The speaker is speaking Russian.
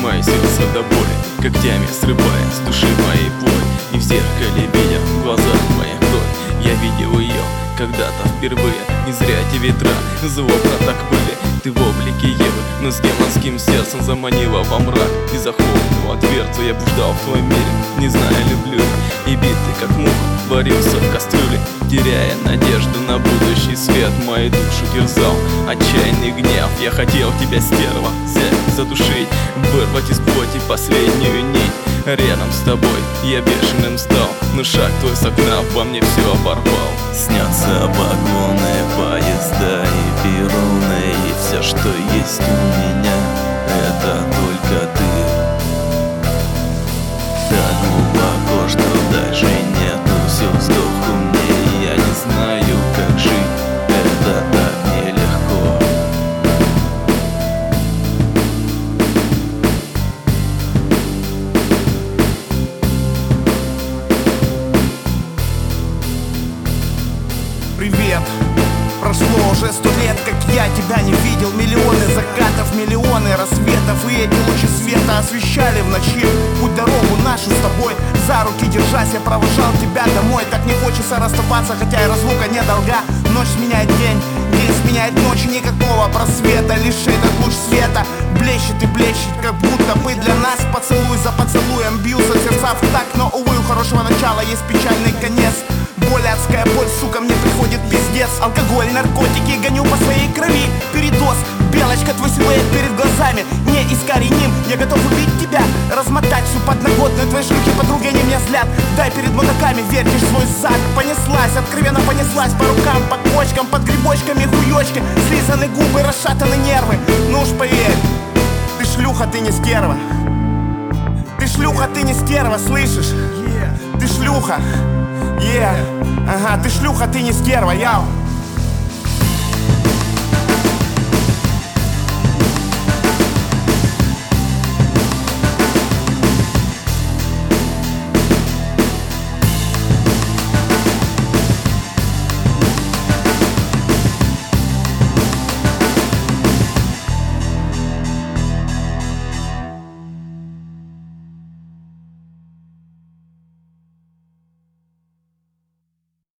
мое сердце до боли, когтями срывая с души моей плоть. И в зеркале видя в глазах моих кровь. Я видел ее когда-то впервые. Не зря эти ветра злобно так были. Ты в облике Евы, но с демонским сердцем заманила во мрак и захлопнула дверцу. Я блуждал в твоем мире, не зная, люблю ли. И битый, как муха, варился в кастрюле, теряя надежду на будущий свет. Мою душу терзал отчаянный гнев. Я хотел тебя, стерва, взять, задушить, вырвать из плоти последнюю нить. Рядом с тобой я бешеным стал, но шаг твой с окна во мне все оборвал. Снятся вагоны, поезда и перроны, и все, что есть у меня, это только ты. Так глубоко, что даже нету сил вздоху мне. Я не знаю, как жить, это так нелегко. Привет! Прошло уже 100 лет, как я тебя не видел. Миллионы закатов, миллионы рассветов, и эти лучи света освещали в ночи путь, дорогу нашу с тобой. За руки держась, я провожал тебя домой. Так не хочется расставаться, хотя и разлука недолга. Ночь сменяет день, день сменяет ночь, и никакого просвета. Лишь этот луч света блещет и блещет, как будто бы для нас поцелуй за поцелуем бьются сердца в такт. Но, увы, у хорошего начала есть печальный конец. Боль, адская боль, сука, мне приходит пиздец. Алкоголь, наркотики, гоню по своей крови. Передоз, белочка, твой силуэт перед глазами неискореним. Я готов убить тебя, размотать всю подноготную. Твои шлюхи, подруги, они меня злят. Дай перед мудаками вертишь свой зад. Понеслась, откровенно понеслась по рукам, по кочкам, под грибочками, хуёчки. Слизаны губы, расшатаны нервы. Ну уж поверь, ты шлюха, ты не стерва. Ты шлюха, ты не стерва, слышишь? Ты шлюха. Ага, ты шлюха, ты не стерва, яу.